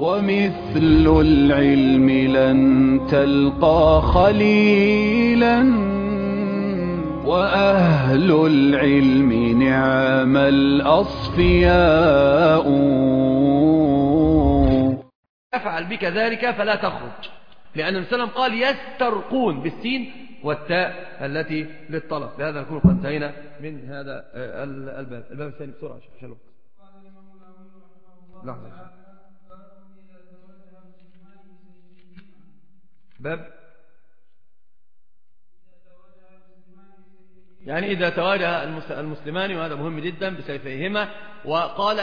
ومثل العلم لن تلقى خليلا، وأهل العلم نعم الأصفياء. افعل بك ذلك فلا تخرج، لأن النبي صلى الله عليه وسلم قال يسترقون بالسين والتاء التي للطلب. بهذا نكون قد انتهينا من هذا الباب الثاني بسرعة عشان الوقت. لحظة. باب يعني إذا تواجه المسلمان، وهذا مهم جدا، بسيفيهما. وقال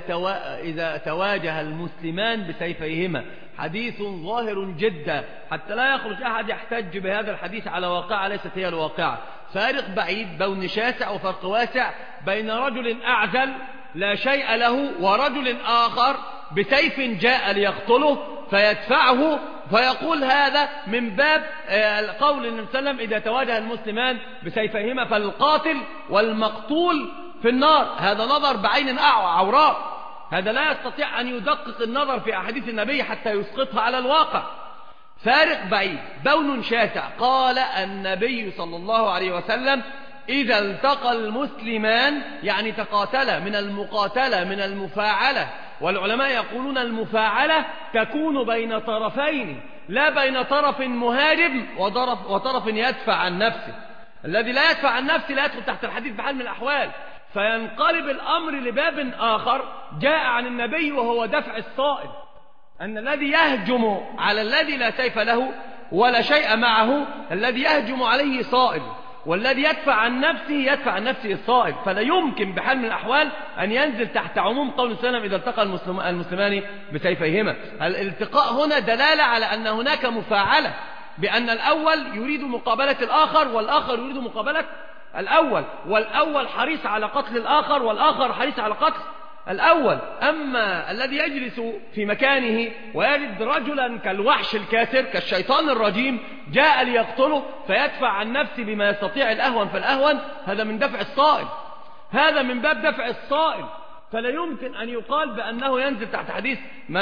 إذا تواجه المسلمان بسيفيهما، حديث ظاهر جدا حتى لا يخرج أحد يحتج بهذا الحديث على واقعة ليست هي الواقعة. فارق بعيد، بون شاسع وفرق واسع بين رجل أعزل لا شيء له ورجل آخر بسيف جاء ليقتله فيدفعه، فيقول هذا من باب قول النبي صلى الله عليه وسلم إذا تواجه المسلمان بسيفيهما فالقاتل والمقتول في النار. هذا نظر بعين عوراء، هذا لا يستطيع أن يدقق النظر في أحاديث النبي حتى يسقطها على الواقع. فارق بعيد، بون شاسع. قال النبي صلى الله عليه وسلم إذا التقى المسلمان، يعني تقاتلا، من المقاتلة من المفاعلة. والعلماء يقولون المفاعلة تكون بين طرفين، لا بين طرف مهاجم وطرف يدفع عن نفسه. الذي لا يدفع عن نفسه لا يدخل تحت الحديث بحال من الأحوال. فينقلب الأمر لباب آخر جاء عن النبي وهو دفع الصائل، أن الذي يهجم على الذي لا سيف له ولا شيء معه، الذي يهجم عليه صائل، والذي يدفع عن نفسه الصائل. فلا يمكن بحال من الأحوال أن ينزل تحت عموم قول السلام إذا التقى المسلمان بسيفيهما. الالتقاء هنا دلالة على أن هناك مفاعلة، بأن الأول يريد مقابلة الآخر والآخر يريد مقابلة الأول، والأول حريص على قتل الآخر والآخر حريص على قتل الأول. أما الذي يجلس في مكانه ويجد رجلا كالوحش الكاسر كالشيطان الرجيم جاء ليقتله فيدفع عن نفسه بما يستطيع الأهون فالأهون، هذا من دفع الصائل، هذا من باب دفع الصائل. فلا يمكن أن يقال بأنه ينزل تحت حديث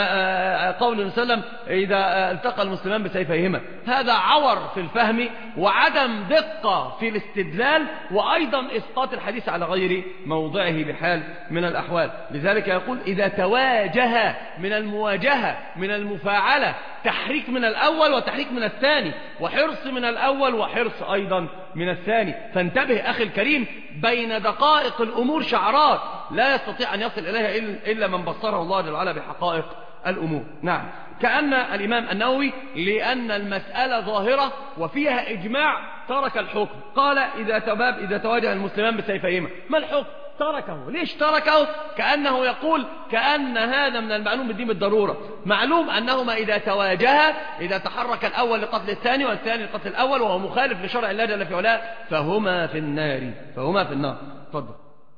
ما قول النبي صلى الله عليه وسلم إذا التقى المسلمان بسيفيهما. هذا عور في الفهم وعدم دقة في الاستدلال، وأيضا إسقاط الحديث على غير موضعه بحال من الأحوال. لذلك يقول إذا تواجه، من المواجهة من المفاعلة، تحريك من الأول وتحريك من الثاني، وحرص من الأول وحرص أيضا من الثاني. فانتبه أخي الكريم، بين دقائق الأمور شعرات لا يستطيع أن يصل إليها إلا من بصره الله جل وعلا بحقائق الأمور. نعم، كأن الإمام النووي لأن المسألة ظاهرة وفيها إجماع ترك الحكم. قال إذا تواجه المسلمان بسيفيهما، ما الحكم؟ تركه. ليش تركه؟ كأنه يقول كأن هذا من المعلوم بالدين بالضرورة. معلوم أنهما إذا تواجها، إذا تحرك الأول لقتل الثاني والثاني لقتل الأول وهو مخالف لشرع الله جل في علاه، فهما في النار، فهما في النار. تفضل.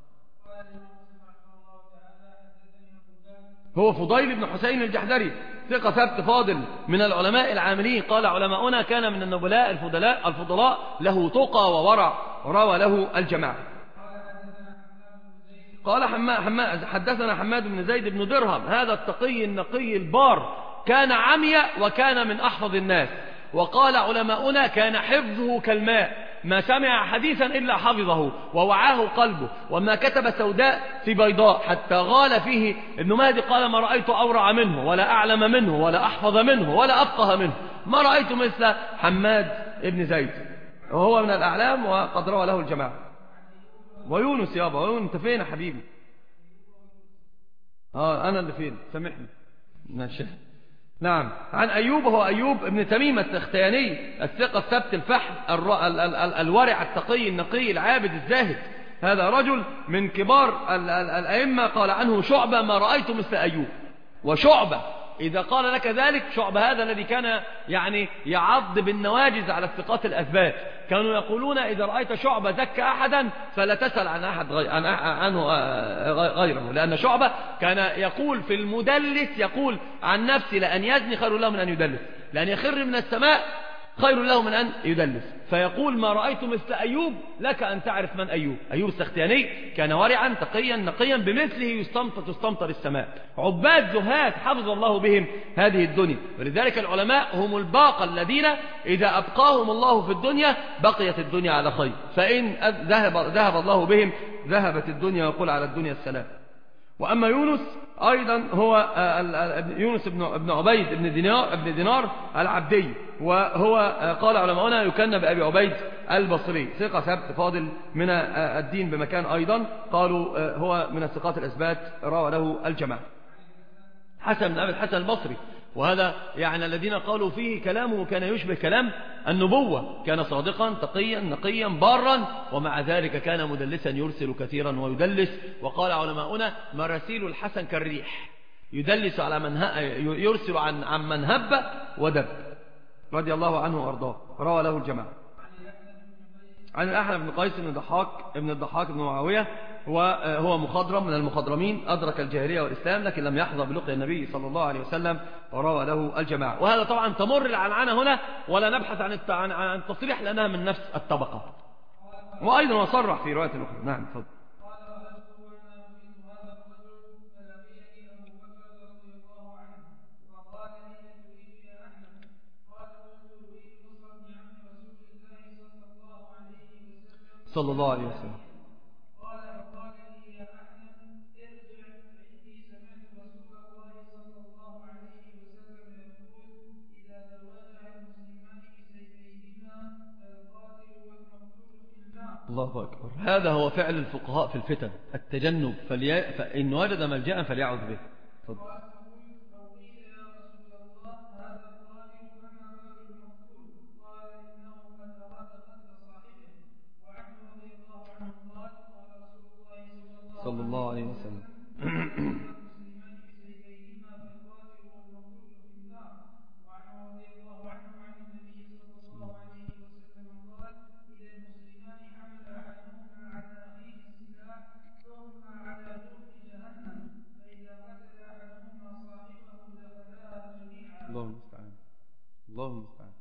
هو فضيل بن حسين الجحدري، ثقة ثبت فاضل من العلماء العاملين. قال علماؤنا كان من النبلاء الفضلاء له تقى وورع، روى له الجماعة. قال حدثنا حماد بن زيد بن درهم، هذا التقي النقي البار كان عمي وكان من أحفظ الناس. وقال علماؤنا كان حفظه كالماء، ما سمع حديثا إلا حفظه ووعاه قلبه، وما كتب سوداء في بيضاء، حتى غال فيه ابن مهدي قال ما رأيت أورع منه ولا أعلم منه ولا أحفظ منه ولا أفقه منه، ما رأيت مثل حماد بن زيد، وهو من الأعلام وقد روى له الجماعة. ويونس يابا، ويونس انت فين يا حبيبي؟ أنا اللي فين، سامحني. ماشي. نعم، عن أيوب، هو أيوب ابن تميم السختياني، الثقة الثبت الفحم الورع التقي النقي العابد الزاهد. هذا رجل من كبار الأئمة. قال عنه شعبة ما رأيت مثل أيوب. وشعبة إذا قال لك ذلك، شعبة هذا الذي كان يعني يعض بالنواجز على الثقات الأثبات، كانوا يقولون إذا رأيت شعبة زكى أحدا فلا تسأل عن أحد عنه غيره، لأن شعبة كان يقول في المدلس، يقول عن نفسي لأن يزني خير له من أن يدلس، لأن يخر من السماء خير له من أن يدلس. فيقول ما رأيت مثل أيوب، لك أن تعرف من أيوب. أيوب السختياني كان ورعا تقيا نقيا، بمثله تستمطر السماء. عباد زهاد حفظ الله بهم هذه الدنيا. ولذلك العلماء هم الباقى الذين إذا أبقاهم الله في الدنيا بقيت الدنيا على خير، فإن ذهب الله بهم ذهبت الدنيا، وقل على الدنيا السلام. وأما يونس أيضا هو يونس بن عبيد بن دينار العبدي، وهو قال علماؤنا يكنى بأبي عبيد البصري، ثقة ثبت فاضل من الدين بمكان أيضا، قالوا هو من الثقات الأثبات، روى له الجماعة. حسن بن أبي الحسن البصري، وهذا يعني الذين قالوا فيه كلامه كان يشبه كلام النبوة، كان صادقا تقيا نقيا بارا، ومع ذلك كان مدلسا يرسل كثيرا ويدلس. وقال علماؤنا مراسيل الحسن كالريح، يدلس على من يرسل عن من هب ودب، رضي الله عنه وارضاه، روى له الجماعة. عن الأحنف بن قيس بن الضحاك بن معاوية، وهو مخضرم من المخضرمين، أدرك الجاهلية والإسلام لكن لم يحظى بلقي النبي صلى الله عليه وسلم، وروى له الجماعة. وهذا طبعا تمر العنعنة هنا، ولا نبحث عن التصريح لأنها من نفس الطبقة. وأيضا وصرح في رواية أخرى. نعم تفضل. صلى الله عليه وسلم. الله أكبر. هذا هو فعل الفقهاء في الفتن، التجنب، فإن وجد ملجأ فليعوذ به. فضل. صلى الله عليه وسلم. الله المستعان. الله المستعان.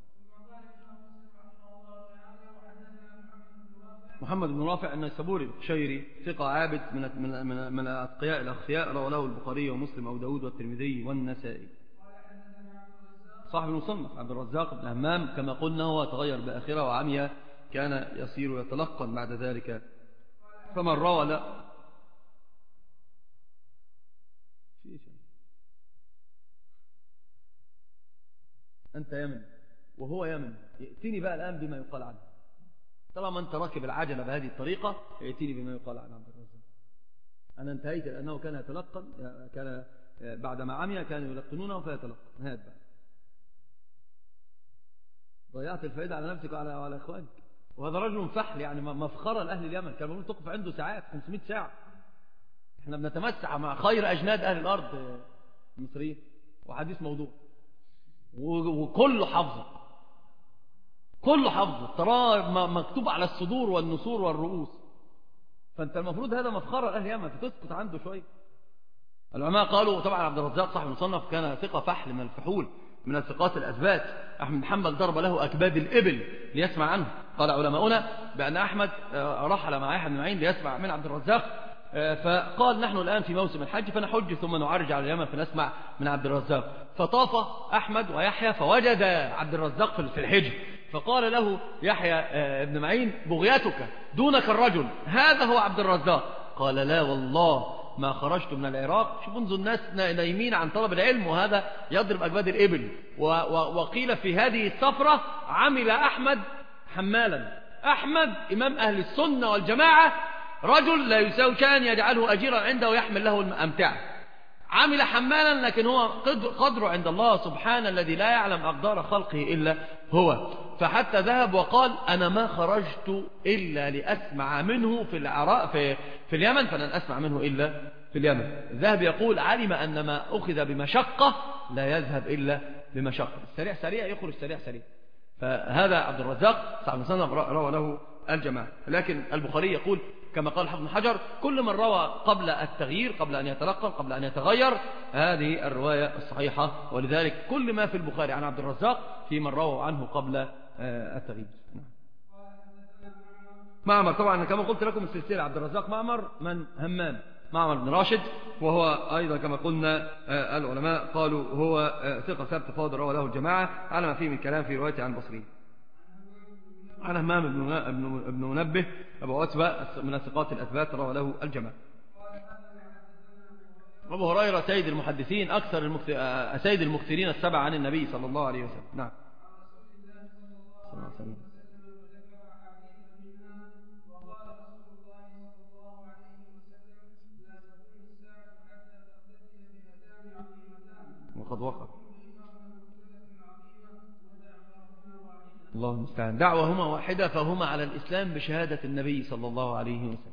محمد بن رافع النيسابوري القشيري، ثقة عابد من الأتقياء الأخفياء، روى له البخاري ومسلم وأبو داود والترمذي والنسائي. صاحب المصنف عبد الرزاق بن همام، كما قلنا هو تغير بآخرة وعمي، كان يصير يتلقن بعد ذلك، فمن روى لا أنت يمن وهو يمن، ائتني بقى الآن بما يقال عنه. طالما أنت راكب العجلة بهذه الطريقة ائتني بما يقال عن عبد الرزاق. أنا انتهيت لأنه كان يتلقن، كان بعدما عمي كانوا يلقنونه فيتلقن. هات بقى، ضيعت الفائدة على نفسك وعلى إخوانك. وهذا رجل فحل، يعني مفخرة لأهل اليمن، كانوا يقولون تقف عنده ساعات 500 ساعة. احنا بنتمسع مع خير أجناد أهل الأرض المصريين، وحديث موضوع، وكله حفظه، كله حفظه، تراه مكتوب على الصدور والنسور والرؤوس. فأنت المفروض هذا مفخرة لأهل اليمن، فتسكت عنده شوية. العلماء قالوا طبعا عبد الرزاق صاحب المصنف كان ثقة فحل من الفحول، من الثقات الأثبات. أحمد بن حنبل ضرب له أكباد الإبل ليسمع عنه. قال علماؤنا بأن أحمد رحل مع يحيى بن معين ليسمع من عبد الرزاق، فقال نحن الآن في موسم الحج فنحج ثم نعرج على اليمن فنسمع من عبد الرزاق. فطاف أحمد ويحيى فوجد عبد الرزاق في الحجر، فقال له يحيى بن معين بغيتك دونك الرجل، هذا هو عبد الرزاق. قال لا والله ما خرجت من العراق. شوفوا انظروا الناس نايمين عن طلب العلم، وهذا يضرب أكباد الإبل. وقيل في هذه السفرة عمل أحمد حمالا. أحمد إمام أهل السنة والجماعة، رجل لا يساوي كان يجعله أجيرا عنده ويحمل له الأمتعة. عمل حمالا، لكن هو قدره عند الله سبحانه الذي لا يعلم أقدار خلقه إلا هو. فحتى ذهب وقال أنا ما خرجت إلا لأسمع منه في العراق في اليمن، فلن أسمع منه إلا في اليمن. الذهب يقول علم أن ما أخذ بمشقة لا يذهب إلا بمشقة. السريع سريع يخرج سريع سريع. فهذا عبد الرزاق صاحب المصنف روى له الجماعة. لكن البخاري يقول كما قال حافظ بن حجر كل من روى قبل التغيير، قبل أن يتلقن، قبل أن يتغير، هذه الرواية الصحيحة. ولذلك كل ما في البخاري عن عبد الرزاق في من روى عنه قبل التغيير. معمر طبعا كما قلت لكم السلسلة عبد الرزاق معمر من همام معمر بن راشد، وهو أيضا كما قلنا العلماء قالوا هو ثقة ثبت فاضل روى له الجماعة على ما فيه من كلام في روايته عن البصري. عن همام بن منبه أبو عتبة من الثقات الأثبات روى له الجماعة. أبو هريرة سيد المحدثين سيد المكثرين السبع عن النبي صلى الله عليه وسلم. نعم. صلى الله عليه وسلم. وقد وقع. الله المستعان. دعوهما واحدة فهما على الإسلام بشهادة النبي صلى الله عليه وسلم.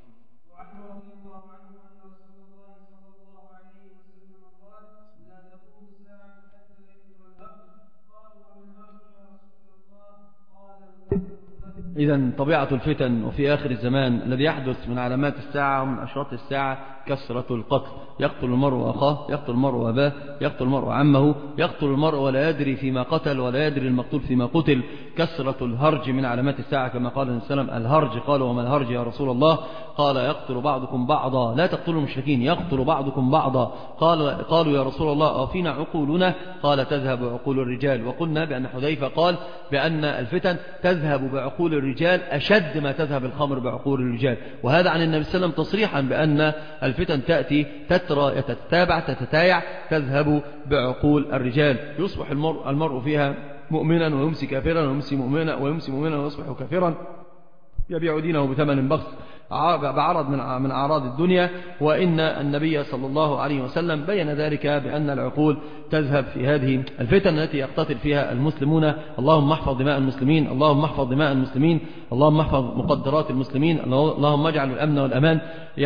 إذن طبيعة الفتن وفي آخر الزمان الذي يحدث من علامات الساعة ومن أشراط الساعة كثرة القتل. يقتل المرء أخاه، يقتل المرء أباه، يقتل المرء عمه، يقتل المرء ولا يدري فيما قتل ولا يدري المقتول فيما قتل. كثرة الهرج من علامات الساعة كما قال النبي صلى الله عليه وسلم. الهرج قالوا وما الهرج يا رسول الله؟ قال يقتل بعضكم بعضا. لا تقتلوا المشركين، يقتل بعضكم بعضا. قالوا يا رسول الله أفينا عقولنا؟ قال تذهب عقول الرجال. وقلنا بأن حذيفة قال بأن الفتن تذهب بعقول الرجال أشد ما تذهب الخمر بعقول الرجال، وهذا عن النبي صلى الله عليه وسلم تصريحا بأن الفتن تأتي تترى تتتابع تتتايع تذهب بعقول الرجال. يصبح المرء فيها مؤمنا ويمسي كافرا، ويمسي مؤمنا ويصبح كافرا، يبيع دينه بثمن بخس بعرض من أعراض الدنيا. وإن النبي صلى الله عليه وسلم بين ذلك بأن العقول تذهب في هذه الفتن التي يقتتل فيها المسلمون. اللهم احفظ دماء المسلمين، اللهم احفظ دماء المسلمين، اللهم احفظ مقدرات المسلمين، اللهم اجعل الأمن والأمان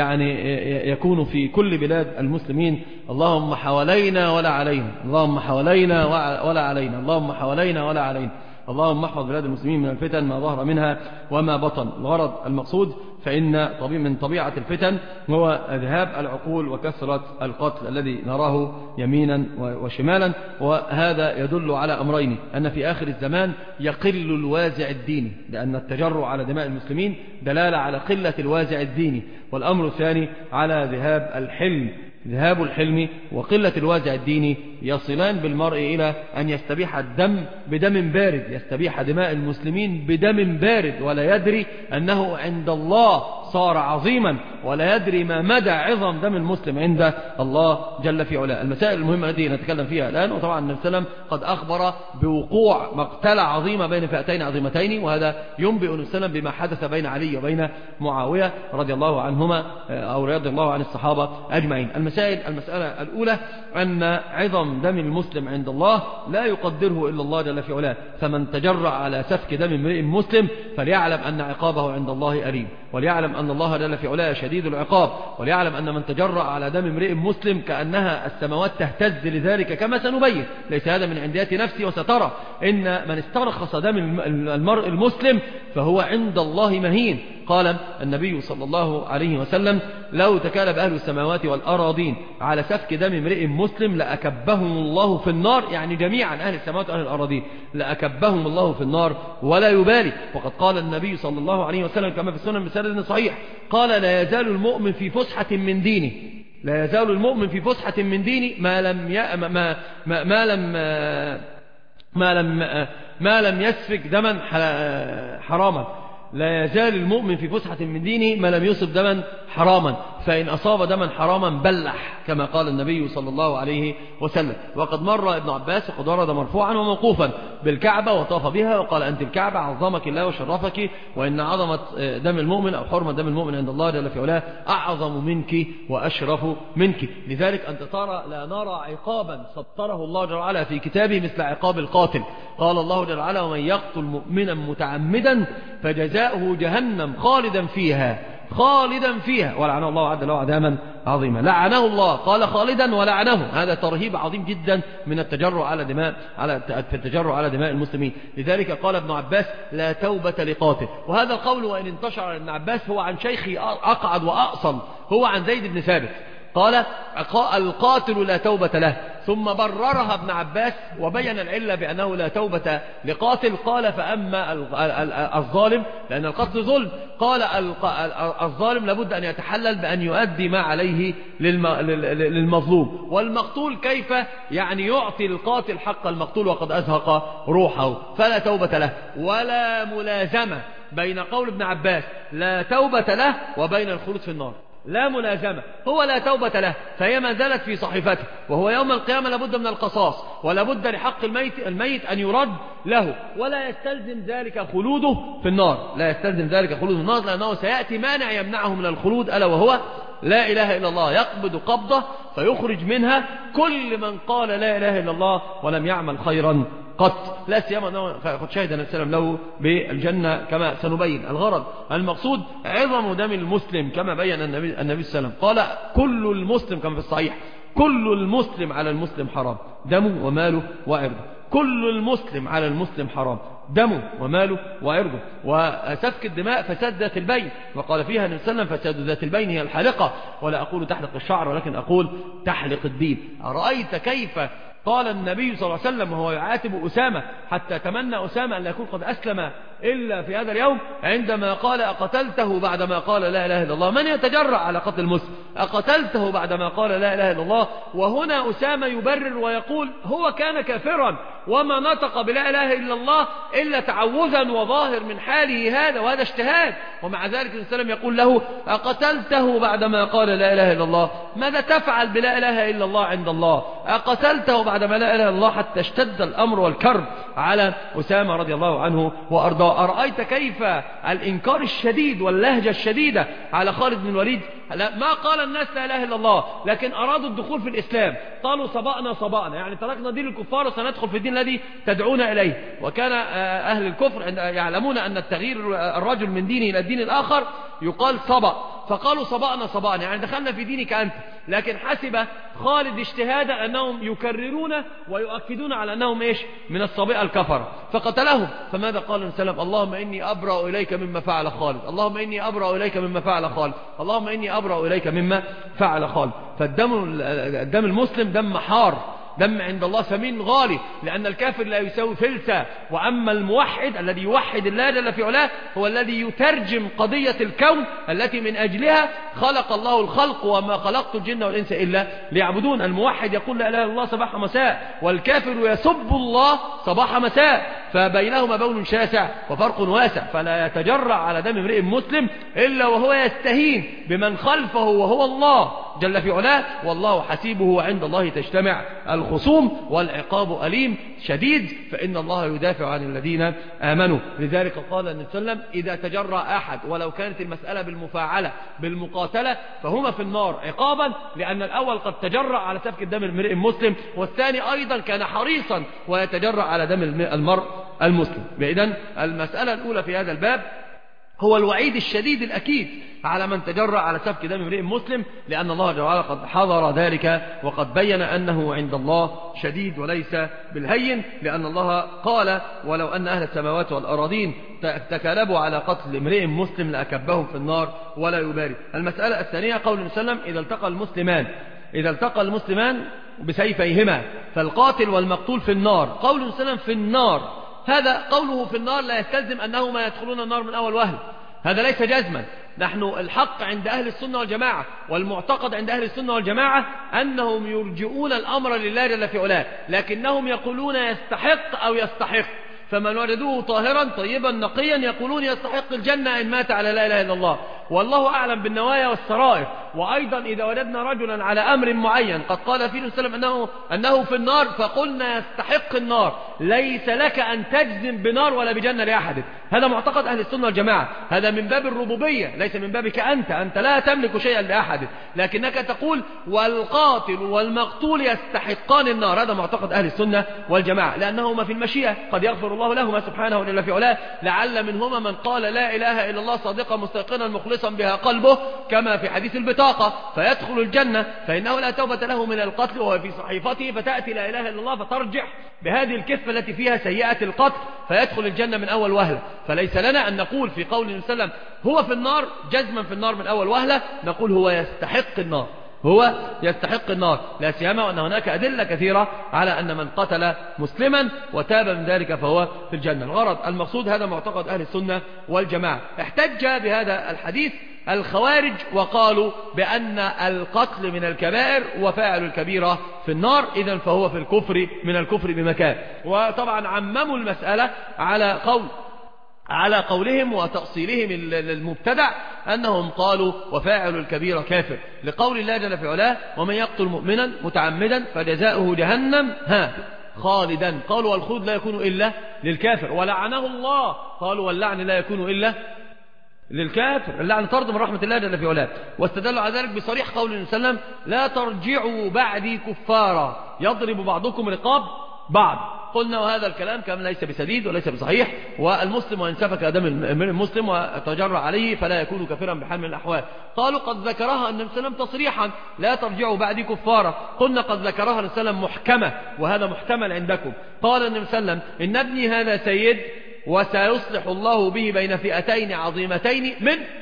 يكون في كل بلاد المسلمين. اللهم حوالينا ولا علينا، اللهم حوالينا ولا علينا، اللهم حوالينا ولا علينا. اللهم احفظ بلاد المسلمين من الفتن ما ظهر منها وما بطن. الغرض المقصود فإن من طبيعة الفتن هو ذهاب العقول وكثرة القتل الذي نراه يمينا وشمالا. وهذا يدل على أمرين: أن في آخر الزمان يقل الوازع الديني، لأن التجرع على دماء المسلمين دلالة على قلة الوازع الديني. والأمر الثاني على ذهاب الحلم وقلة الوازع الديني يصلان بالمرء إلى أن يستبيح الدم بدم بارد، يستبيح دماء المسلمين بدم بارد، ولا يدري أنه عند الله صار عظيما، ولا يدري ما مدى عظم دم المسلم عند الله جل في علاه. المسائل المهمة التي نتكلم فيها الآن، وطبعا النبي صلى الله عليه وسلم قد أخبر بوقوع مقتلة عظيمة بين فئتين عظيمتين، وهذا ينبئ النبي صلى الله عليه وسلم بما حدث بين علي وبين معاوية رضي الله عنهما أو رضي الله عن الصحابة أجمعين. المسألة الأولى أن عظم دم المسلم عند الله لا يقدره إلا الله جل في علاه. فمن تجرع على سفك دم امرئ مسلم فليعلم أن عقابه عند الله أليم، وليعلم أن الله جل في علاه شديد العقاب، وليعلم أن من تجرع على دم امرئ مسلم كأنها السماوات تهتز لذلك كما سنبين. ليس هذا من عنديات نفسي، وسترى إن من استرخص دم المرء المسلم فهو عند الله مهين. قال النبي صلى الله عليه وسلم: لو تكالب أهل السماوات والأراضين على سفك دم امرئ مسلم لأكبهم الله في النار، يعني جميعا أهل السماوات وأهل الأراضين لأكبهم الله في النار ولا يبالي. وقد قال النبي صلى الله عليه وسلم كما في السنن بسند صحيح، قال: لا يزال المؤمن في فسحة من دينه، لا يزال المؤمن في فسحة من دينه ما لم يسفك دما حراما. لا يزال المؤمن في فسحة من دينه ما لم يصب دما حراما، فإن أصاب دما حراما بلح، كما قال النبي صلى الله عليه وسلم. وقد مر ابن عباس وقد ورد مرفوعا وموقوفا بالكعبة وطاف بها وقال: أنت الكعبة، عظمك الله وشرفك، وإن عظمة دم المؤمن أو حرمة دم المؤمن عند الله جل في علاه أعظم منك وأشرف منك. لذلك أنت ترى لا نرى عقابا سطره الله جل وعلا في كتابه مثل عقاب القاتل. قال الله جل وعلا: ومن يقتل مؤمنا متعمدا فجزاؤه جهنم خالدا فيها ولعنه الله وعد له عذابا عظيما. لعنه الله، قال خالدا ولعنه. هذا ترهيب عظيم جدا من التجرع على دماء المسلمين. لذلك قال ابن عباس: لا توبة لقاتل. وهذا القول وإن انتشر عن ابن عباس هو عن شيخي أقعد وأأصل، هو عن زيد بن ثابت، قال: القاتل لا توبة له، ثم بررها ابن عباس وبين العلة بأنه لا توبة لقاتل. قال فأما الظالم، لأن القتل ظلم، قال الظالم لابد أن يتحلل بأن يؤدي ما عليه للمظلوم. والمقتول كيف يعني يعطي القاتل حق المقتول وقد أزهق روحه، فلا توبة له. ولا ملازمة بين قول ابن عباس لا توبة له وبين الخلود في النار، لا ملازمة. هو لا توبة له فهي ما زالت في صحيفته، وهو يوم القيامة لابد من القصاص، ولابد لحق الميت أن يرد له، ولا يستلزم ذلك خلوده في النار، لا يستلزم ذلك خلوده في النار، لأنه سيأتي مانع يمنعه من الخلود، ألا وهو لا إله إلا الله، يقبض قبضة فيخرج منها كل من قال لا إله إلا الله ولم يعمل خيرا قط، لا سيما أنه قد شهد النبي صلى الله عليه وسلم له بالجنة كما سنبين. الغرض المقصود عظم دم المسلم كما بين النبي صلى الله عليه وسلم، قال كل المسلم كما في الصحيح كل المسلم على المسلم حرام دمه وماله وعرضه، كل المسلم على المسلم حرام دمه وماله وعرضه. وسفك الدماء فساد ذات البين، وقال فيها النبي صلى الله عليه وسلم فساد ذات البين هي الحالقة، ولا أقول تحلق الشعر ولكن أقول تحلق الدين. أرأيت كيف قال النبي صلى الله عليه وسلم وهو يعاتب أسامة حتى تمنى أسامة أن لا يكون قد أسلم إلا في هذا اليوم، عندما قال أقتلته بعدما قال لا إله إلا الله؟ من يتجرأ على قتل المسلم؟ أقتلته بعدما قال لا إله إلا الله؟ وهنا أسامة يبرر ويقول هو كان كافرا وما نطق بلا إله إلا الله إلا تعوذا وظاهر من حاله هذا، وهذا اجتهاد، ومع ذلك النبي صلى الله عليه وسلم يقول له أقتلته بعدما قال لا إله إلا الله؟ ماذا تفعل بلا إله إلا الله عند الله؟ أقتلته بعدما لا إله إلا الله؟ حتى اشتد الأمر والكرب على أسامة رضي الله عنه وأرضاه. أرأيت كيف الإنكار الشديد واللهجة الشديدة على خالد بن الوليد؟ ما قال الناس لا إله إلا الله، لكن أرادوا الدخول في الإسلام، قالوا صبأنا يعني تركنا دين الكفار وسندخل في الدين الذي تدعون إليه. وكان أهل الكفر يعلمون أن التغيير الرجل من دينه إلى الدين الآخر يقال صبأ، فقالوا صبأنا يعني دخلنا في دينك أنت. لكن حسب خالد اجتهادا أنهم يكررون ويؤكدون على أنهم إيش من الصبئة الكفر، فقتلهم. فماذا قال النبي صلى الله عليه وسلم؟ اللهم إني أبرأ إليك مما فعل خالد، اللهم إني أبرأ إليك مما فعل خالد، اللهم إني أبرأ إليك مما فعل خالد. فالدم المسلم دم حار، دم عند الله ثمين غالي، لأن الكافر لا يساوي فلسة. وأما الموحد الذي يوحد الله جل في علاه هو الذي يترجم قضية الكون التي من أجلها خلق الله الخلق، وما خلقت الجن والإنس إلا ليعبدون. الموحد يقول لا إله إلا الله صباح مساء، والكافر يسب الله صباح مساء، فبينهما بون شاسع وفرق واسع. فلا يتجرأ على دم امرئ مسلم إلا وهو يستهين بمن خلفه وهو الله جل في علاه، والله حسيبه وعند الله تجتمع الخصوم، والعقاب أليم شديد، فإن الله يدافع عن الذين آمنوا. لذلك قال النبي صلى الله عليه وسلم إذا تجرأ أحد ولو كانت المسألة بالمفاعلة بالمقاتلة فهما في النار عقابا، لأن الأول قد تجرأ على سفك الدم المرء المسلم، والثاني أيضا كان حريصا ويتجرأ على دم المرء المسلم. إذن المسألة الأولى في هذا الباب هو الوعيد الشديد الأكيد على من تجرأ على سفك دم امرئ مسلم، لأن الله جل وعلا قد حضر ذلك وقد بين أنه عند الله شديد وليس بالهين، لأن الله قال ولو أن أهل السماوات والأراضين تكالبوا على قتل امرئ مسلم لأكبهم في النار ولا يبالي. المسألة الثانية قول النبي صلى الله عليه وسلم إذا التقى المسلمان بسيفيهما فالقاتل والمقتول في النار. قول النبي صلى الله عليه وسلم في النار، هذا قوله في النار لا يستلزم أنهما يدخلون النار من أول وهلة، هذا ليس جزما. نحن الحق عند أهل السنة والجماعة والمعتقد عند أهل السنة والجماعة أنهم يرجئون الأمر لله جل في علاه، لكنهم يقولون يستحق أو يستحق، فمن وجدوه طاهرا طيبا نقيا يقولون يستحق الجنة إن مات على لا إله إلا الله، والله أعلم بالنوايا والسرائر. وأيضا إذا وجدنا رجلا على أمر معين قد قال فيه النبي صلى الله عليه وسلم أنه في النار فقلنا يستحق النار، ليس لك أن تجزم بنار ولا بجنة لأحد. هذا معتقد أهل السنة والجماعة، هذا من باب الربوبية ليس من بابك أنت لا تملك شيئا لأحد، لكنك تقول والقاتل والمقتول يستحقان النار. هذا معتقد أهل السنة والجماعة، لأنهما في المشيئة قد يغفر الله لهما سبحانه وتعالى في علاه، لعل منهما من قال لا إله إلا الله صادقا مستيقنا مخلصا بها قلبه كما في حديث البطاقة فيدخل الجنة، فإنه لا توبة له من القتل وهو في صحيفته، فتأتي لا إله إلا الله فترجح بهذه الكفة التي فيها سيئة القتل فيدخل الجنة من أول وهلة. فليس لنا أن نقول في قول النبي صلى الله عليه وسلم هو في النار جزما في النار من أول وهلة، نقول هو يستحق النار، هو يستحق النار، لا سيما وأن هناك أدلة كثيرة على أن من قتل مسلما وتاب من ذلك فهو في الجنة. الغرض المقصود هذا معتقد أهل السنة والجماعة. احتج بهذا الحديث الخوارج وقالوا بأن القتل من الكبائر وفاعل الكبيرة في النار، إذن فهو في الكفر من الكفر بمكان. وطبعا عمموا المسألة على قولهم وتأصيلهم المبتدع أنهم قالوا وفاعل الكبيرة كافر، لقول الله جل في علاه ومن يقتل مؤمنا متعمدا فجزاؤه جهنم خالدا. قالوا والخلد لا يكون إلا للكافر، ولعنه الله. قالوا واللعن لا يكون إلا للكافر، اللعن طرد من رحمة الله جل في علاه. واستدلوا على ذلك بصريح قول النبي صلى الله عليه وسلم لا ترجعوا بعدي كفارا يضرب بعضكم رقاب بعض. قلنا وهذا الكلام كان ليس بسديد وليس بصحيح، والمسلم وإن سفك دم المسلم وتجرع عليه فلا يكون كافرا بحال من الأحوال. قالوا قد ذكرها النبي صلى الله عليه وسلم تصريحا لا ترجعوا بعدي كفارا، قلنا قد ذكرها النبي صلى الله عليه وسلم محكمة وهذا محتمل عندكم. قال النبي صلى الله عليه وسلم إن ابني هذا سيد وسيصلح الله به بين فئتين عظيمتين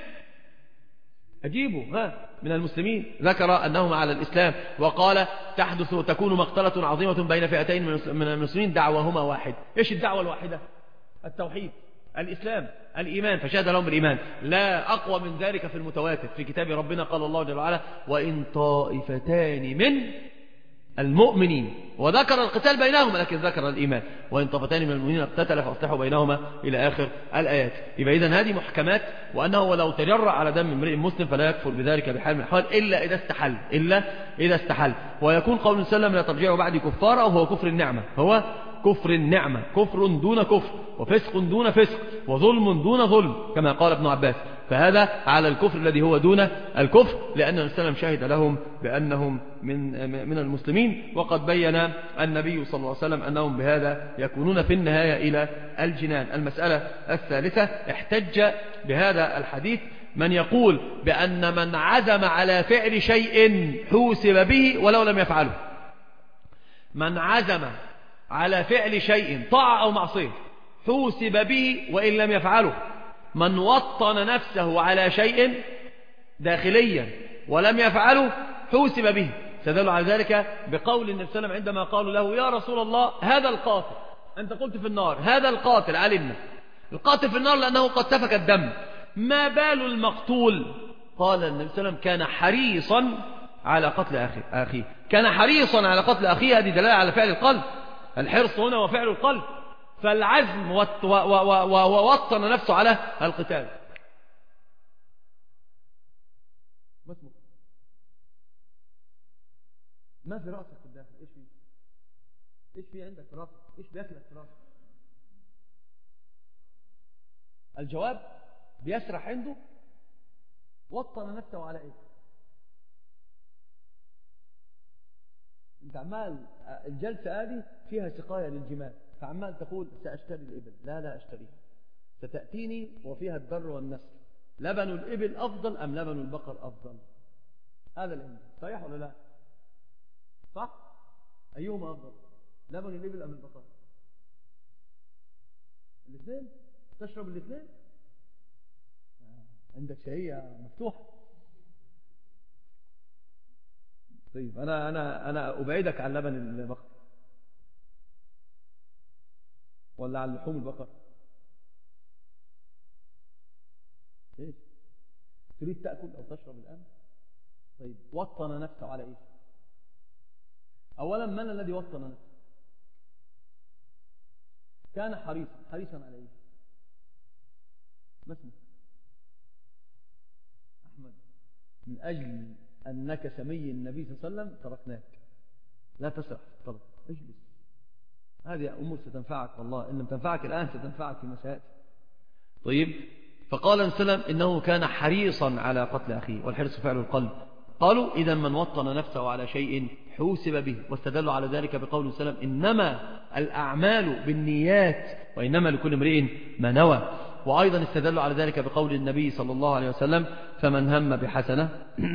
من المسلمين، ذكر أنهم على الإسلام. وقال تكون مقتلة عظيمة بين فئتين من المسلمين دعوهما واحد. إيش الدعوة الواحدة؟ التوحيد، الإسلام، الإيمان، فشهد لهم بالإيمان. لا أقوى من ذلك في المتواتر في كتاب ربنا. قال الله جل وعلا وإن طائفتان من المؤمنين، وذكر القتال بينهما لكن ذكر الإيمان. وإن طائفتان من المؤمنين اقتتلوا فاصلحوا بينهما إلى آخر الآيات. يبقى إذن هذه محكمات، وأنه ولو تجرأ على دم امرئ مسلم فلا يكفر بذلك بحال من الأحوال إلا إذا استحل. ويكون قول النبي صلى الله عليه وسلم لا ترجعوا بعدي كفارا وهو كفر النعمة، هو كفر النعمة، كفر دون كفر وفسق دون فسق وظلم دون ظلم كما قال ابن عباس. فهذا على الكفر الذي هو دون الكفر، لأن النبي صلى الله عليه وسلم شهد لهم بأنهم من المسلمين. وقد بين النبي صلى الله عليه وسلم أنهم بهذا يكونون في النهاية إلى الجنان. المسألة الثالثة احتج بهذا الحديث من يقول بأن من عزم على فعل شيء حوسب به ولو لم يفعله. من عزم على فعل شيء طاعة أو معصية حوسب به وإن لم يفعله. من وطن نفسه على شيء داخليا ولم يفعله حوسب به. استدلوا على ذلك بقول النبي صلى الله عليه وسلم عندما قالوا له يا رسول الله هذا القاتل، أنت قلت في النار هذا القاتل، علمنا القاتل في النار لأنه قد سفك الدم، ما بال المقتول؟ قال النبي صلى الله عليه وسلم كان حريصا على قتل أخيه. كان حريصا على قتل أخيه، هذه دلالة على فعل القلب. الحرص هنا وفعل القلب، فالعزم ووطن نفسه على القتال. ما في رأسك في الداخل؟ ايش في عندك في رأسك؟ ايش بياكلك في رأسك؟ الجواب بيسرح عنده. وطن نفسه على ايه؟ انت عمال الجلسة هذه فيها سقاية للجمال، فعمال تقول سأشتري الإبل، لا أشتريها، ستأتيني وفيها الدر والنسل، لبن الإبل أفضل أم لبن البقر أفضل؟ هذا الإنسان صحيح ولا لا؟ صح؟ أيهما أفضل؟ لبن الإبل أم البقر؟ الاثنين؟ تشرب الاثنين؟ عندك شهية مفتوحة. طيب أنا أبعدك عن لبن البقر ولا عن لحوم البقر؟ ايش تريد تأكل أو تشرب الآن؟ طيب وطن نفسه على ايش؟ أولا من الذي وطن نفسه؟ كان حريصا على ايش؟ ما اسمه؟ أحمد. من أجل أنك سمي النبي صلى الله عليه وسلم تركناك، لا تسرح في الطلب، اجلس، هذه أمور ستنفعك والله، إن لم تنفعك الآن ستنفعك في مسائل. طيب فقال النبي صلى الله عليه وسلم إنه كان حريصا على قتل أخيه، والحرص فعل القلب. قالوا إذا من وطن نفسه على شيء حوسب به، واستدلوا على ذلك بقول النبي صلى الله عليه وسلم إنما الأعمال بالنيات وإنما لكل امرئ ما نوى. وأيضا استدلوا على ذلك بقول النبي صلى الله عليه وسلم فمن هم بحسنة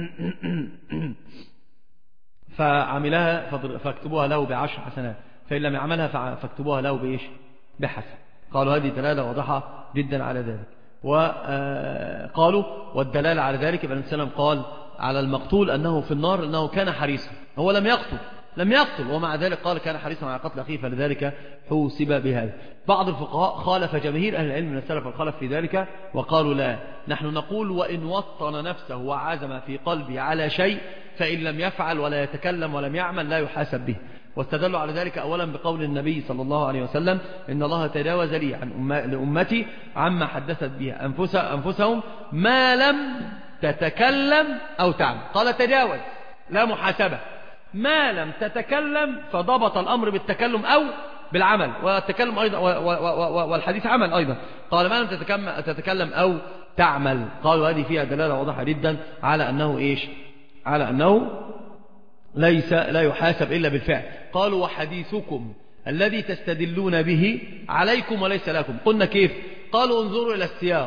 فعملها فاكتبوها له ب10 حسنات، فإن لم يعملها فاكتبوها له بإيش؟ بحسن. قالوا هذه دلالة واضحة جدا على ذلك. وقالوا والدلالة على ذلك بأن النبي صلى الله عليه وسلم قال على المقتول أنه في النار أنه كان حريصا. هو لم يقتل ومع ذلك قال كان حريصا على قتل أخيه فلذلك حوسب بهذا. بعض الفقهاء خالف جماهير أهل العلم من السلف الخلف في ذلك وقالوا لا، نحن نقول وإن وطن نفسه وعزم في قلبه على شيء فإن لم يفعل ولا يتكلم ولم يعمل لا يحاسب به. واستدلوا على ذلك أولا بقول النبي صلى الله عليه وسلم إن الله تجاوز لي لأمتي عما حدثت به أنفسهم ما لم تتكلم أو تعمل. قال تجاوز لا محاسبة، ما لم تتكلم فضبط الأمر بالتكلم أو بالعمل، والتكلم أيضا والحديث عمل أيضا. قال ما لم تتكلم أو تعمل. قالوا هذه فيها دلالة واضحة جدا على أنه إيش؟ على أنه لا يحاسب إلا بالفعل. قالوا وحديثكم الذي تستدلون به عليكم وليس لكم. قلنا كيف؟ قالوا انظروا إلى السياق.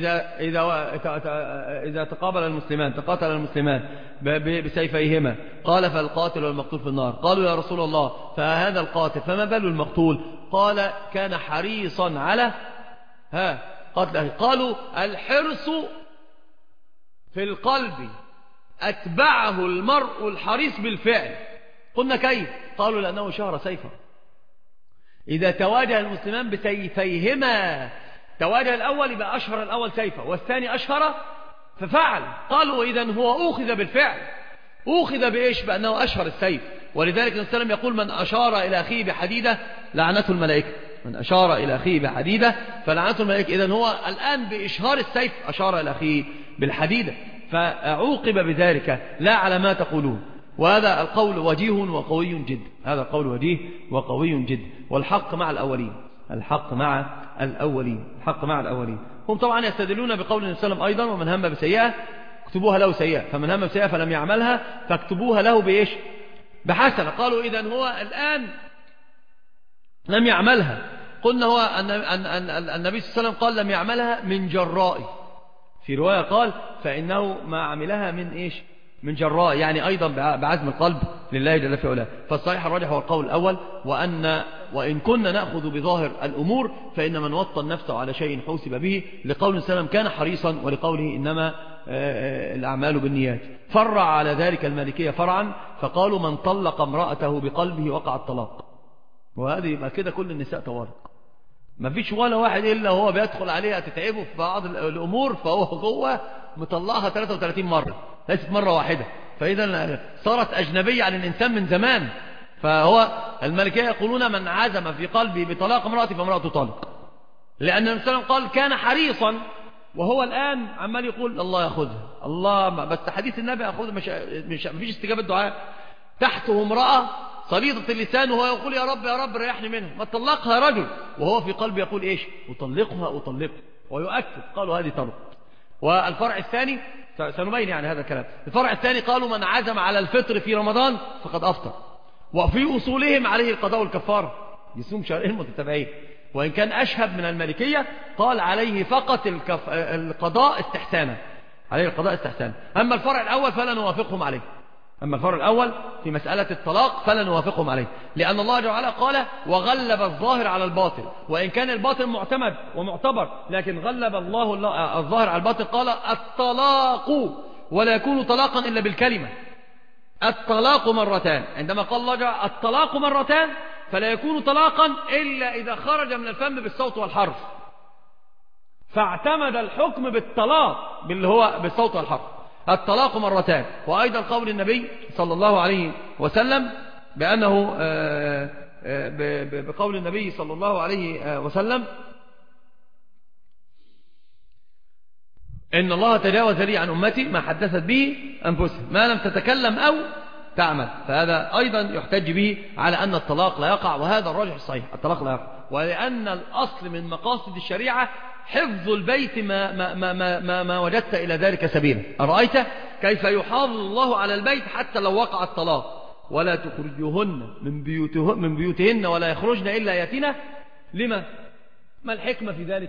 إذا تقاتل المسلمان بسيفيهما قال فالقاتل والمقتول في النار. قالوا يا رسول الله فهذا القاتل فما بال المقتول؟ قال كان حريصا على قتل. قالوا الحرص في القلب أتبعه المرء الحريص بالفعل. قلنا كيف؟ قالوا لأنه شهر سيفا. إذا تواجه المسلمان بسيفيهما، تواجه الأول يبقى أشهر الأول سيفا والثاني أشهر ففعل. قالوا إذن هو أخذ بالفعل. أخذ بإيش؟ بأنه أشهر السيف. ولذلك النبي صلى الله عليه وسلم يقول من أشار إلى أخيه بحديدة لعنته الملائكة. من أشار إلى أخيه بحديدة فلعنته الملائكة. إذن هو الآن بإشهار السيف أشار إلى أخيه بالحديدة فعوقب بذلك لا على ما تقولون. وهذا القول وجيه وقوي جدا. هذا القول وجيه وقوي جدا. والحق مع الأولين. الحق مع الأولين. هم طبعا يستدلون بقول النبي صلى الله عليه وسلم أيضا ومن هم بسيئة اكتبوها له سيئة، فمن هم بسيئة فلم يعملها فاكتبوها له بإيش؟ بحسنة. قالوا إذن هو الآن لم يعملها. قلنا هو أن النبي صلى الله عليه وسلم قال لم يعملها من جرائه. في رواية قال فإنه ما عملها من إيش؟ من جراء، يعني أيضا بعزم القلب لله جل في علاه. فالصحيح الراجح هو القول الأول، وإن كنا نأخذ بظاهر الأمور فإن من وطن نفسه على شيء حوسب به، لقول سلم كان حريصا ولقوله إنما الأعمال بالنيات. فرع على ذلك المالكية فرعا فقالوا من طلق امرأته بقلبه وقع الطلاق. وهذه يبقى كده كل النساء طوارق، ما فيش ولا واحد إلا هو بيدخل عليها تتعبه في بعض الأمور فهو مطلعها 33 مرة ليست مرة واحدة، فإذا صارت أجنبية عن الإنسان من زمان. فهو المالكية يقولون من عزم في قلبه بطلاق امرأته فامرأته طالق، لأن النبي صلى الله عليه وسلم قال كان حريصا، وهو الآن عمال يقول الله يأخذها الله، بس حديث النبي يأخذها مش استجابة دعاء. تحته امرأة صليطة اللسان وهو يقول يا رب ريحني منها، ما تطلقها رجل وهو في قلبه يقول إيش؟ أطلقها ويؤكد. قالوا هذه طلق. والفرع الثاني سنبين يعني هذا الكلام. الفرع الثاني قالوا من عزم على الفطر في رمضان فقد أفطر، وفي أصولهم عليه القضاء والكفارة، يصوم شهرين متتابعين. وإن كان أشهب من المالكية قال عليه فقط القضاء استحسانا، عليه القضاء استحسانا. أما الفرع الأول فلا نوافقهم عليه، أما الفرع الأول في مسألة الطلاق فلا نوافقهم عليه، لأن الله جل وعلا قال وغلب الظاهر على الباطل، وإن كان الباطل معتمد ومعتبر لكن غلب الله الظاهر على الباطل. قال الطلاق ولا يكون طلاقا إلا بالكلمة، الطلاق مرتان. عندما قال الله جل وعلا الطلاق مرتان فلا يكون طلاقا إلا إذا خرج من الفم بالصوت والحرف، فاعتمد الحكم بالطلاق اللي هو بالصوت والحرف، الطلاق مرتان. وأيضا قول النبي صلى الله عليه وسلم بأنه بقول النبي صلى الله عليه وسلم إن الله تجاوز لي عن أمتي ما حدثت به أنفسها ما لم تتكلم أو تعمل. فهذا أيضا يحتج به على أن الطلاق لا يقع، وهذا الراجح الصحيح، الطلاق لا يقع. ولأن الأصل من مقاصد الشريعة حفظ البيت ما وجدت إلى ذلك سبيلا. أرأيت كيف يحافظ الله على البيت حتى لو وقع الطلاق؟ ولا تخرجوهن من بيوتهن ولا يخرجن إلا ياتين. لما؟ ما الحكمة في ذلك؟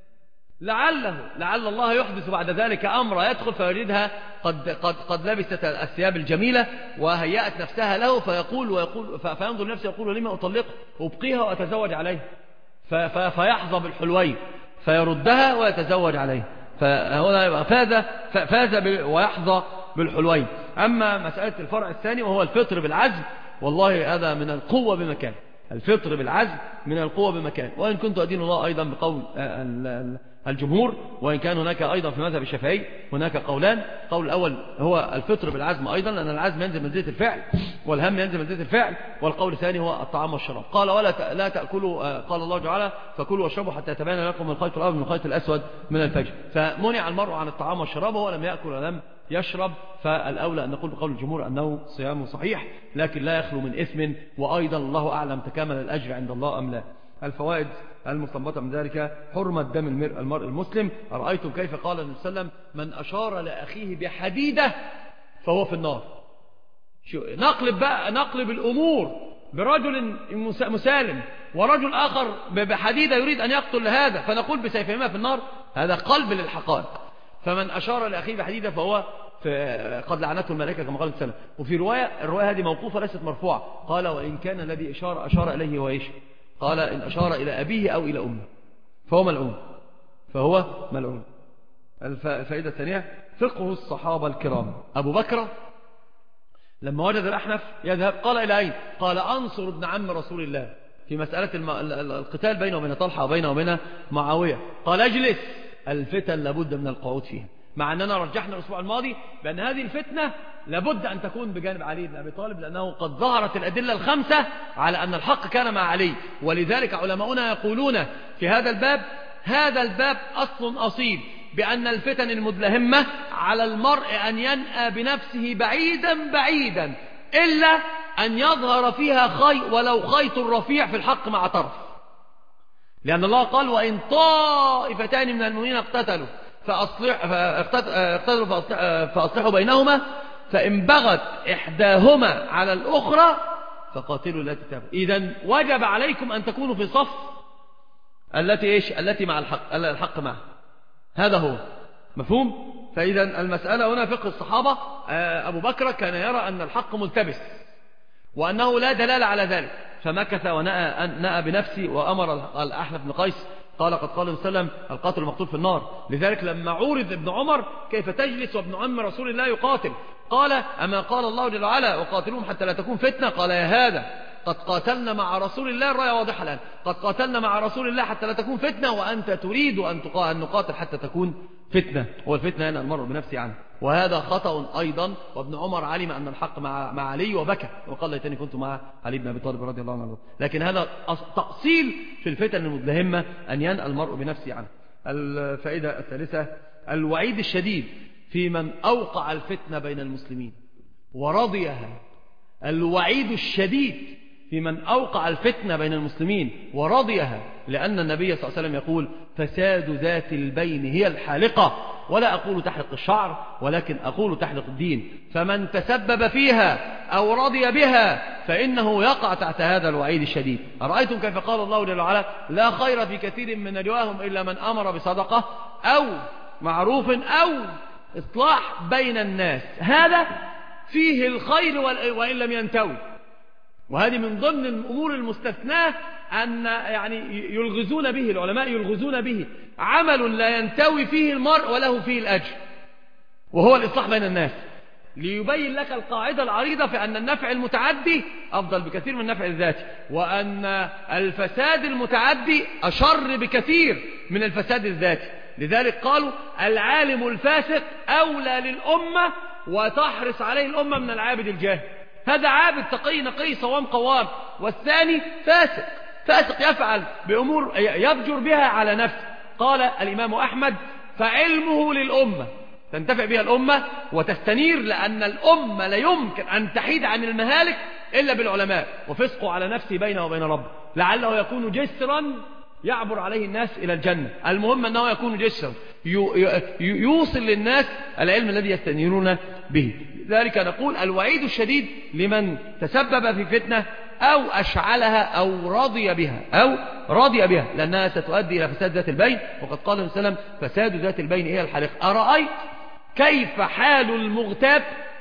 لعل الله يحدث بعد ذلك أمر يدخل فيجدها قد لبست الثياب الجميلة وهيأت نفسها له، فينظر نفسه يقول لما أطلقه أبقيها وأتزوج عليه، فيحظى بالحلوين فيردها ويتزوج عليه. فهنا فاز ويحظى بالحلوين. أما مسألة الفرع الثاني وهو الفطر بالعزم، والله هذا من القوة بمكان، الفطر بالعزم من القوة بمكان. وإن كنت أدين الله أيضا بقول الجمهور، وإن كان هناك أيضا في مذهب الشافعي هناك قولان. القول الأول هو الفطر بالعزم أيضا، لأن العزم ينزل منزلة الفعل والهم ينزل منزلة الفعل. والقول الثاني هو الطعام والشراب. قال لا تأكلوا، قال الله تعالى فكلوا واشربوا حتى يتبين لكم الخيط الأبيض من الخيط الأسود من الفجر. فمنع المرء عن الطعام والشراب وهو لم يأكل ولم يشرب. فالأولى أن نقول بقول الجمهور أنه صيامه صحيح، لكن لا يخلو من إثم، وأيضا الله أعلم تكامل الأجر عند الله أم لا. الفوائد المستنبطة من ذلك: حرمة دم المرء المسلم. أرأيتم كيف قال النبي صلى الله عليه وسلم: من أشار لأخيه بحديدة فهو في النار. نقلب الأمور برجل مسالم ورجل آخر بحديدة يريد أن يقتل هذا، فنقول بسيفهما في النار. هذا قلب للحقائق. فمن أشار لأخيه بحديدة فهو قد لعنته الملائكة كما قال السلام. وفي الرواية هذه موقوفة ليست مرفوعة. قال: وإن كان الذي أشار إليه وإيش؟ قال: إن أشار إلى أبيه أو إلى أمه فهو ملعون. الفائدة الثانية: فقه الصحابة الكرام. أبو بكر لما وجد الأحنف يذهب قال: إلى أين؟ قال: أنصر ابن عم رسول الله في مسألة القتال بينه وبين طلحة وبينه وبين معاوية. قال: اجلس، الفتن لابد من القعود فيها. مع أننا رجحنا الأسبوع الماضي بأن هذه الفتنة لابد أن تكون بجانب علي بن أبي طالب، لأنه قد ظهرت الأدلة الخمسة على أن الحق كان مع علي. ولذلك علماؤنا يقولون في هذا الباب أصل أصيل بأن الفتن المدلهمة على المرء أن ينأى بنفسه بعيدا بعيدا، إلا أن يظهر فيها ولو خيط رفيع في الحق مع طرف. لأن الله قال: وإن طائفتان من المؤمنين اقتتلوا فأصلحوا بينهما، فإن بغت إحداهما على الأخرى فقاتلوا التي تبغي. إذن وجب عليكم أن تكونوا في صف التي مع الحق معه. هذا هو مفهوم. فإذا المسألة هنا فقه الصحابة. أبو بكر كان يرى أن الحق ملتبس وأنه لا دلالة على ذلك، فمكث ونأى بنفسه وأمر الأحنف بن قيس. قال: قد قال صلى الله عليه وسلم: القاتل المقتول في النار. لذلك لما عورض ابن عمر: كيف تجلس وابن عم رسول الله يقاتل؟ قال: أما قال الله جل وعلا: وقاتلوهم حتى لا تكون فتنة؟ قال: يا هذا، قد قاتلنا مع رسول الله، الرأي واضحة الآن، قد قاتلنا مع رسول الله حتى لا تكون فتنة، وأنت تريد أن نقاتل حتى تكون فتنة. والفتنة هنا المرء بنفسه عنه، وهذا خطأ أيضا. وابن عمر علم أن الحق مع علي وبكى وقال: ليتني كنت مع علي بن أبي طالب رضي الله عنه. لكن هذا تأصيل في الفتن المدلهمة أن ينأى المرء بنفسه عنه. الفائدة الثالثة: الوعيد الشديد في من أوقع الفتنة بين المسلمين ورضيها. الوعيد الشديد في من أوقع الفتنة بين المسلمين ورضيها، لأن النبي صلى الله عليه وسلم يقول: فساد ذات البين هي الحالقة. ولا أقول تحلق الشعر، ولكن أقول تحلق الدين. فمن تسبب فيها أو رضي بها فإنه يقع تحت هذا الوعيد الشديد. أرأيتم كيف قال الله جل وعلا: لا خير في كثير من نجواهم إلا من أمر بصدقة أو معروف أو إصلاح بين الناس. هذا فيه الخير وإن لم ينتوي. وهذه من ضمن الأمور المستثناة أن يلغزون به العلماء، يلغزون به عمل لا ينتوي فيه المرء وله فيه الأجر، وهو الإصلاح بين الناس، ليبين لك القاعدة العريضة في أن النفع المتعدي أفضل بكثير من النفع الذاتي، وأن الفساد المتعدي أشر بكثير من الفساد الذاتي. لذلك قالوا: العالم الفاسق أولى للأمة وتحرص عليه الأمة من العابد الجاهل. هذا عابد تقي نقي صوام قوام، والثاني فاسق يفعل بأمور يبجر بها على نفسه. قال الإمام أحمد: فعلمه للأمة، تنتفع بها الأمة وتستنير، لأن الأمة لا يمكن أن تحيد عن المهالك إلا بالعلماء. وفسقه على نفسه بينه وبين ربه، لعله يكون جسرا يعبر عليه الناس إلى الجنة. المهم أنه يكون جسرا يوصل للناس العلم الذي يستنيرون به. ذلك نقول: الوعيد الشديد لمن تسبب في فتنة أو أشعلها أو رضي بها لأنها ستؤدي إلى فساد ذات البين. وقد قال النبي صلى الله عليه وسلم: فساد ذات البين هي الحالقة. أرأيت كيف حال المغتاب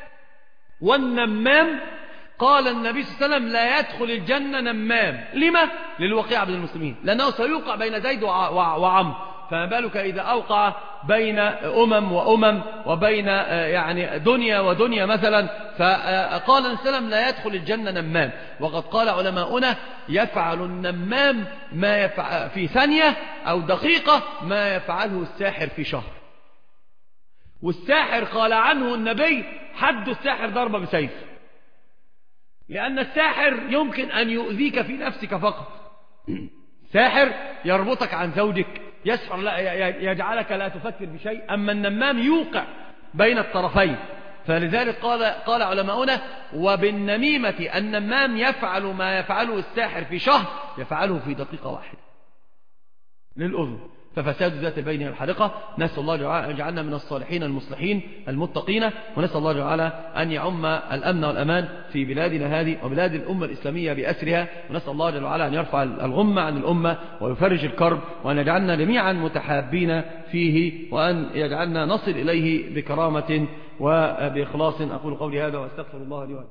والنمام؟ قال النبي صلى الله عليه وسلم: لا يدخل الجنة نمام. لما؟ للوقيع بين المسلمين، لأنه سيوقع بين زيد وعمرو، فما بالك إذا أوقع بين وأمم وبين يعني دنيا ودنيا مثلا. فقال السلام لا يدخل الجنة نمام. وقد قال علماؤنا يفعل النمام ما يفعل في ثانية أو دقيقة ما يفعله الساحر في شهر. والساحر قال عنه النبي حد الساحر ضرب بسيف، لأن الساحر يمكن أن يؤذيك في نفسك فقط. ساحر يربطك عن زوجك، يسحر يجعلك لا تفكر بشيء. أما النمام يوقع بين الطرفين. فلذلك قال علماؤنا وبالنميمة النمام يفعل ما يفعله الساحر في شهر يفعله في دقيقة واحدة للأذن. ففساد ذات البين الحارقة. نسأل الله جل أن يجعلنا من الصالحين المصلحين المتقين، ونسأل الله جل أن يعم الأمن والأمان في بلادنا هذه وبلاد الأمة الإسلامية بأسرها. ونسأل الله جل أن يرفع الغمة عن الأمة ويفرج الكرب، وأن يجعلنا جميعا متحابين فيه، وأن يجعلنا نصل إليه بكرامة وبإخلاص. أقول قولي هذا وأستغفر الله لي ولكم.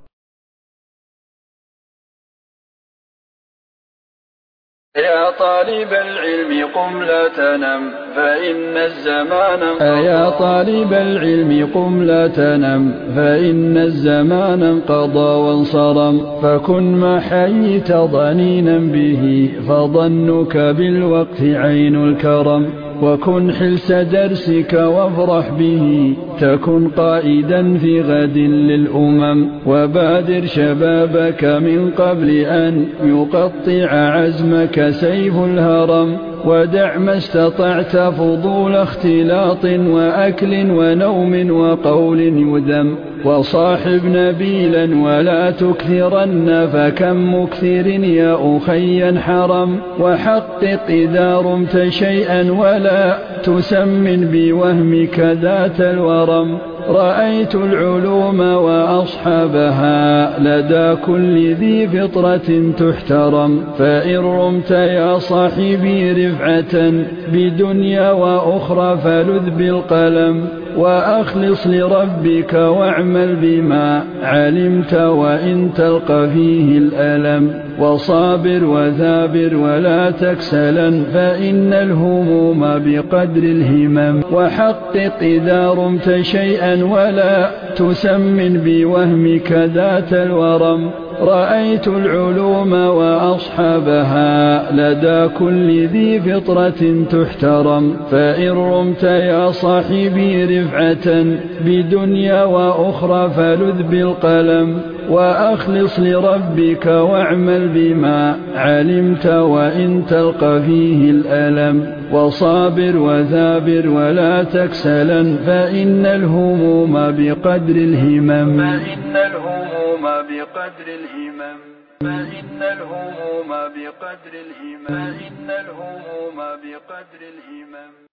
يا طالب العلم قم لا تنم فإن الزمان يا طالب العلم قم لا تنم فإن الزمان انقضى وانصرم. فكن ما حييت ضنينا به فظنك بالوقت عين الكرم. وكن حلس درسك وافرح به تكن قائدا في غد للأمم. وبادر شبابك من قبل أن يقطع عزمك سيف الهرم. ودع ما استطعت فضول اختلاط وأكل ونوم وقول يذم. وصاحب نبيلا ولا تكثرن فكم مكثر يا أخي حرم. وحقق إذا رمت شيئا ولا تسمن بوهمك ذات الورم. رأيت العلوم وأصحابها لدى كل ذي فطرة تحترم. فإن رمت يا صاحبي رفعة بدنيا وأخرى فلذ بالقلم. وأخلص لربك واعمل بما علمت وإن تلقى فيه الألم. وصابر وثابر ولا تكسلا فإن الهموم بقدر الهمم. وحقق إذا رمت شيئا ولا تسمن بوهمك ذات الورم. رأيت العلوم وأصحابها لدى كل ذي فطرة تحترم. فإن رمت يا صاحبي رفعة بدنيا وأخرى فلذ بالقلم. وأخلص لربك واعمل بما علمت وإن تلقى فيه الألم. وصابر وثابر ولا تكسلا فإن الهموم بقدر الهمم. فإن الهموم بقدر الهمم. فإن الهموم بقدر الهمم. فإن الهموم بقدر الهمم.